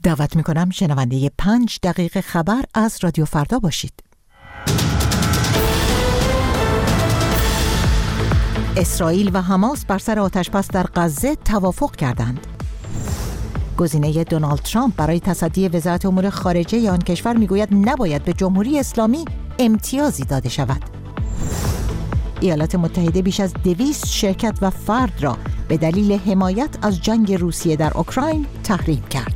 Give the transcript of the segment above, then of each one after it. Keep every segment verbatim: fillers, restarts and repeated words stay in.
دعوت میکنم شنونده پنج دقیقه خبر از رادیو فردا باشید. اسرائیل و حماس بر سر آتش‌بس در غزه توافق کردند. گزینه دونالد ترامپ برای تصدی وزارت امور خارجه آن کشور میگوید نباید به جمهوری اسلامی امتیازی داده شود. ایالات متحده بیش از دویست شرکت و فرد را به دلیل حمایت از جنگ روسیه در اوکراین تحریم کرد.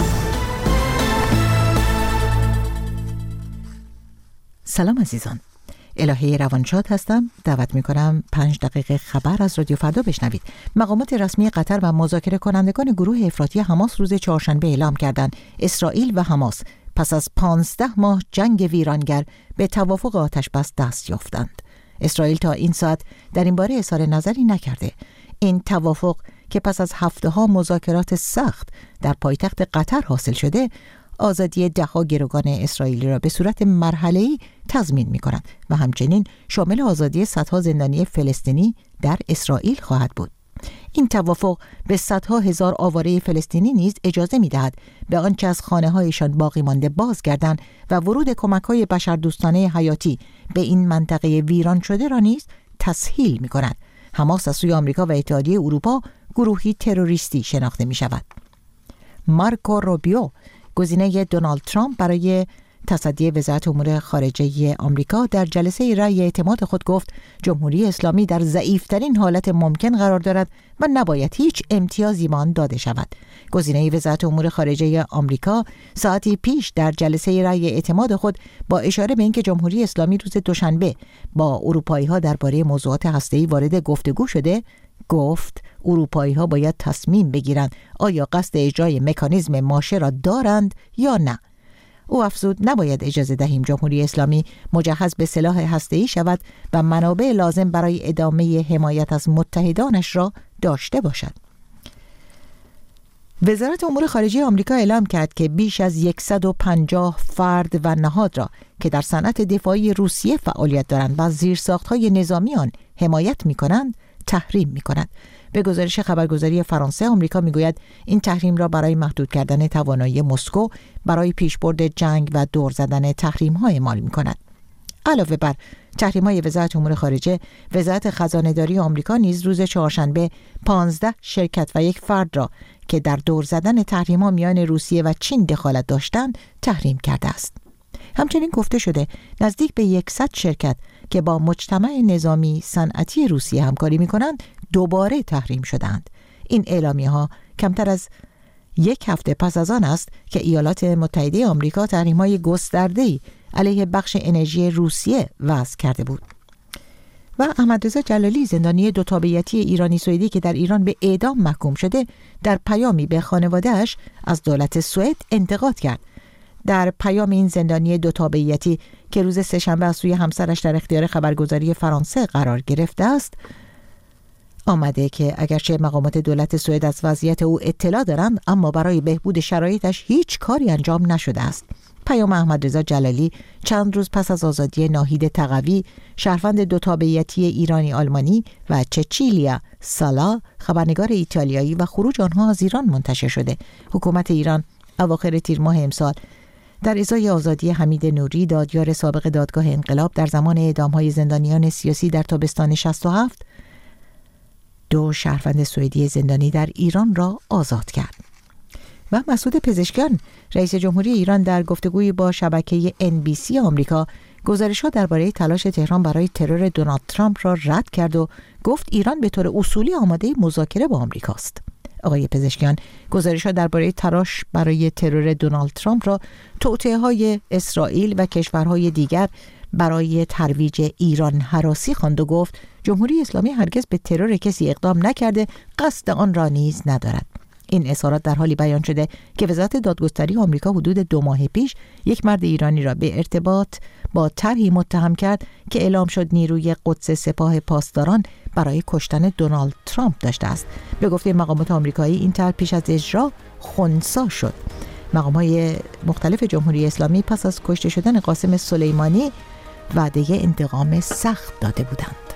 سلام عزیزان، الهه روانشاد هستم. دعوت میکنم پنج دقیقه خبر از رادیو فردا بشنوید. مقامات رسمی قطر و مذاکره کنندگان گروه افراطی حماس روز چهارشنبه اعلام کردند اسرائیل و حماس پس از پانزده ماه جنگ ویرانگر به توافق آتش‌بس دست یافتند. اسرائیل تا این ساعت در این باره اظهار نظری نکرده. این توافق که پس از هفته‌ها مذاکرات سخت در پایتخت قطر حاصل شده، آزادی ده‌ها گروگان اسرائیلی را به صورت مرحله‌ای تضمین می‌کند و همچنین شامل آزادی صدها زندانی فلسطینی در اسرائیل خواهد بود. این توافق به صدها هزار آواره فلسطینی نیز اجازه می‌دهد به آنچه از خانه‌هایشان باقی مانده بازگردند و ورود کمک‌های بشردوستانه حیاتی به این منطقه ویران شده را نیز تسهیل می‌کند. حماس از سوی آمریکا و اتحادیه اروپا گروهی تروریستی شناخته می‌شود. مارکو روبیو، گزینه دونالد ترامپ برای تصدی وزارت امور خارجه آمریکا، در جلسه رأی اعتماد خود گفت جمهوری اسلامی در ضعیف‌ترین حالت ممکن قرار دارد و نباید هیچ امتیازی به آن داده شود. گزینه وزارت امور خارجه آمریکا ساعتی پیش در جلسه رأی اعتماد خود با اشاره به اینکه جمهوری اسلامی روز دوشنبه با اروپایی‌ها درباره موضوعات هسته‌ای وارد گفتگو شده، گفت اروپایی‌ها باید تصمیم بگیرند آیا قصد اجرای مکانیزم ماشه را دارند یا نه. او افزود نباید اجازه دهیم جمهوری اسلامی مجهز به سلاح هسته‌ای شود و منابع لازم برای ادامه حمایت از متحدانش را داشته باشد. وزارت امور خارجه آمریکا اعلام کرد که بیش از صد و پنجاه فرد و نهاد را که در صنعت دفاعی روسیه فعالیت دارند و زیرساخت‌های نظامی آن حمایت می‌کنند تحریم می‌کند. به گزارش خبرگزاری فرانسه، آمریکا میگوید این تحریم را برای محدود کردن توانایی مسکو برای پیشبرد جنگ و دور زدن تحریم‌ها اعمال می‌کند. علاوه بر تحریم‌های وزارت امور خارجه، وزارت خزانه‌داری آمریکا نیز روز چهارشنبه پانزده شرکت و یک فرد را که در دور زدن تحریم‌ها میان روسیه و چین دخالت داشتند تحریم کرده است. همچنین گفته شده نزدیک به صد شرکت که با مجتمع نظامی صنعتی روسیه همکاری می‌کنند دوباره تحریم شدند. این اعلامیه‌ها کمتر از یک هفته پس از آن است که ایالات متحده آمریکا تحریم‌های گسترده‌ای علیه بخش انرژی روسیه وضع کرده بود. و احمدرضا جلالی، زندانی دو تابعیتی ایرانی سوئدی که در ایران به اعدام محکوم شده، در پیامی به خانواده‌اش از دولت سوئد انتقاد کرد. در پیام این زندانی دو تابعیتی که روز سه‌شنبه از سوی همسرش در اختیار خبرگزاری فرانسه قرار گرفته است، آمده که اگرچه مقامات دولت سوئد از وضعیت او اطلاع دارند، اما برای بهبود شرایطش هیچ کاری انجام نشده است. پیام احمدرضا جلالی چند روز پس از آزادی ناهید تقوی، شهروند دو تابعیتی ایرانی آلمانی، و چچیلیا سالا، خبرنگار ایتالیایی، و خروج آنها از ایران منتشر شده. حکومت ایران اواخر تیر ماه امسال در ازای آزادی حمید نوری، دادیار سابق دادگاه انقلاب، در زمان اعدام‌های زندانیان سیاسی در تابستان شصت و هفت، دو شهروند سوئدی زندانی در ایران را آزاد کرد. و مسعود پزشکیان، رئیس جمهوری ایران، در گفتگویی با شبکه ان بی سی آمریکا گزارش‌ها درباره تلاش تهران برای ترور دونالد ترامپ را رد کرد و گفت ایران به طور اصولی آماده مذاکره با آمریکاست. آقای پزشکیان گزارش‌ها درباره تلاش برای ترور دونالد ترامپ را توطئه‌های اسرائیل و کشورهای دیگر برای ترویج ایران هراسی خواند و گفت جمهوری اسلامی هرگز به ترور کسی اقدام نکرده، قصد آن را نیز ندارد. این اظهارات در حالی بیان شده که وزارت دادگستری آمریکا حدود دو ماه پیش یک مرد ایرانی را به ارتباط با طرحی متهم کرد که اعلام شد نیروی قدس سپاه پاسداران برای کشتن دونالد ترامپ داشته است. به گفته مقامات آمریکایی این طرح پیش از اجرا خنثی شد. مقامات مختلف جمهوری اسلامی پس از کشته شدن قاسم سلیمانی وعده انتقام سخت داده بودند.